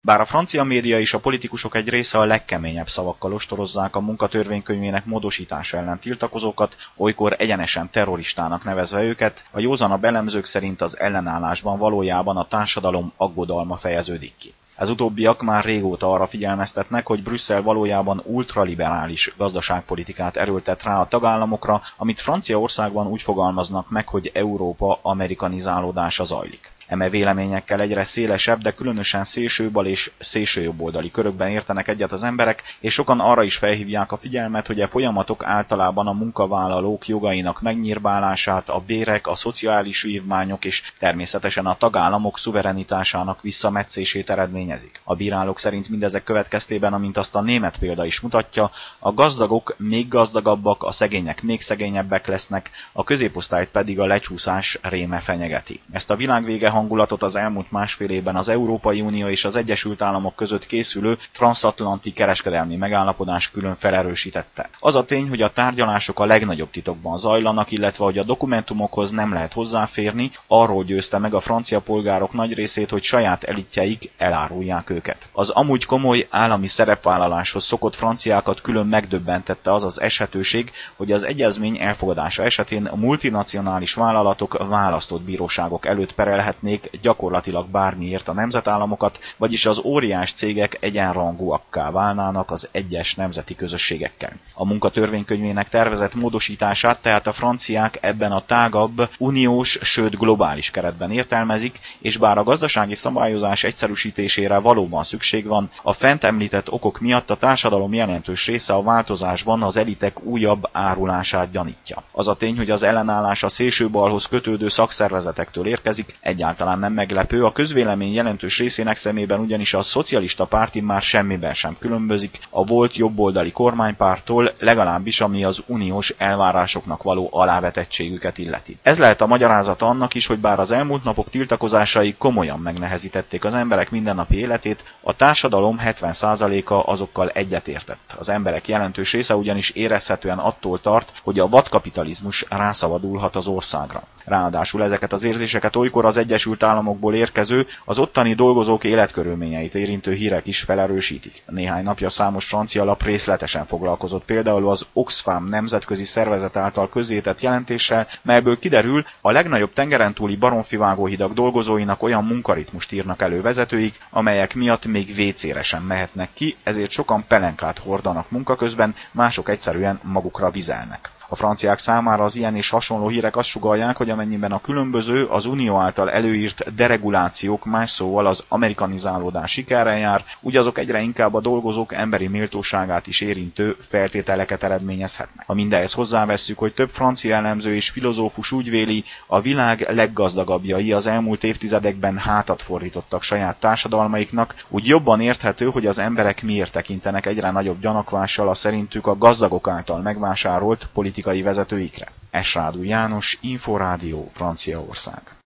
Bár a francia média és a politikusok egy része a legkeményebb szavakkal ostorozzák a munkatörvénykönyvének módosítása ellen tiltakozókat, olykor egyenesen terroristának nevezve őket, a józanabb elemzők szerint az ellenállásban valójában a társadalom aggodalma fejeződik ki. Ez utóbbiak már régóta arra figyelmeztetnek, hogy Brüsszel valójában ultraliberális gazdaságpolitikát erőltet rá a tagállamokra, amit Franciaországban úgy fogalmaznak meg, hogy Európa amerikanizálódása zajlik. Eme véleményekkel egyre szélesebb, de különösen szélsőbal és szélsőjobboldali körökben értenek egyet az emberek, és sokan arra is felhívják a figyelmet, hogy a folyamatok általában a munkavállalók jogainak megnyírbálását, a bérek, a szociális vívmányok és természetesen a tagállamok szuverenitásának visszametszését eredményezik. A bírálók szerint mindezek következtében, amint azt a német példa is mutatja, a gazdagok még gazdagabbak, a szegények még szegényebbek lesznek, a középosztályt pedig a lecsúszás réme fenyegeti. Ezt a világvége hangulatot az elmúlt másfél évben az Európai Unió és az Egyesült Államok között készülő transatlanti kereskedelmi megállapodás külön felerősítette. Az a tény, hogy a tárgyalások a legnagyobb titokban zajlanak, illetve hogy a dokumentumokhoz nem lehet hozzáférni, arról győzte meg a francia polgárok nagy részét, hogy saját elitjeik elárulják őket. Az amúgy komoly állami szerepvállaláshoz szokott franciákat külön megdöbbentette az az eshetőség, hogy az egyezmény elfogadása esetén a multinacionális vállalatok választott bíróságok előtt perelhetnek gyakorlatilag bármiért a nemzetállamokat, vagyis az óriás cégek egyenrangúakká válnának az egyes nemzeti közösségekkel. A munkatörvénykönyvének tervezett módosítását tehát a franciák ebben a tágabb, uniós, sőt globális keretben értelmezik, és bár a gazdasági szabályozás egyszerűsítésére valóban szükség van, a fent említett okok miatt a társadalom jelentős része a változásban az elitek újabb árulását gyanítja. Az a tény, hogy az ellenállás a szélsőbalhoz kötődő szakszervezetektől érkezik, egyáltalán nem meglepő, a közvélemény jelentős részének szemében ugyanis a szocialista párti már semmiben sem különbözik a volt jobboldali kormánypárttól, legalábbis ami az uniós elvárásoknak való alávetettségüket illeti. Ez lehet a magyarázata annak is, hogy bár az elmúlt napok tiltakozásai komolyan megnehezítették az emberek mindennapi életét, a társadalom 70%-a azokkal egyetértett. Az emberek jelentős része ugyanis érezhetően attól tart, hogy a vadkapitalizmus rászabadulhat az országra. Ráadásul ezeket az érzéseket olykor az Egyesült Államokból érkező, az ottani dolgozók életkörülményeit érintő hírek is felerősítik. Néhány napja számos francia lap részletesen foglalkozott például az Oxfam nemzetközi szervezet által közzétett jelentéssel, melyből kiderül, a legnagyobb tengeren túli baromfivágóhidak dolgozóinak olyan munkaritmust írnak elő vezetőik, amelyek miatt még vécére sem mehetnek ki, ezért sokan pelenkát hordanak munka közben, mások egyszerűen magukra vizelnek. A franciák számára az ilyen és hasonló hírek azt sugallják, hogy amennyiben a különböző, az unió által előírt deregulációk, más szóval az amerikanizálódás sikerrel jár, úgy azok egyre inkább a dolgozók emberi méltóságát is érintő feltételeket eredményezhetnek. Ha mindehhez hozzávesszük, hogy több francia elemző és filozófus úgy véli, a világ leggazdagabbjai az elmúlt évtizedekben hátat fordítottak saját társadalmaiknak, úgy jobban érthető, hogy az emberek miért tekintenek egyre nagyobb gyanakvással a szerintük a gazdagok által megvásárolt politikai vezetőikre. Esrádú János, Inforádió, Franciaország.